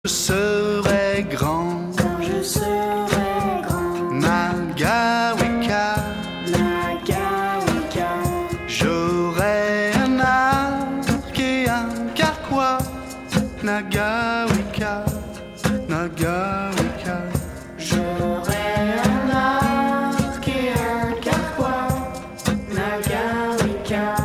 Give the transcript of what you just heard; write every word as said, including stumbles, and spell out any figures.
Je serai grand, quand je serai grand, Nagawika, Nagawika, j'aurai un arc et un carquois, Nagawika, Nagawika, j'aurai un arc et un carquois, Nagawika.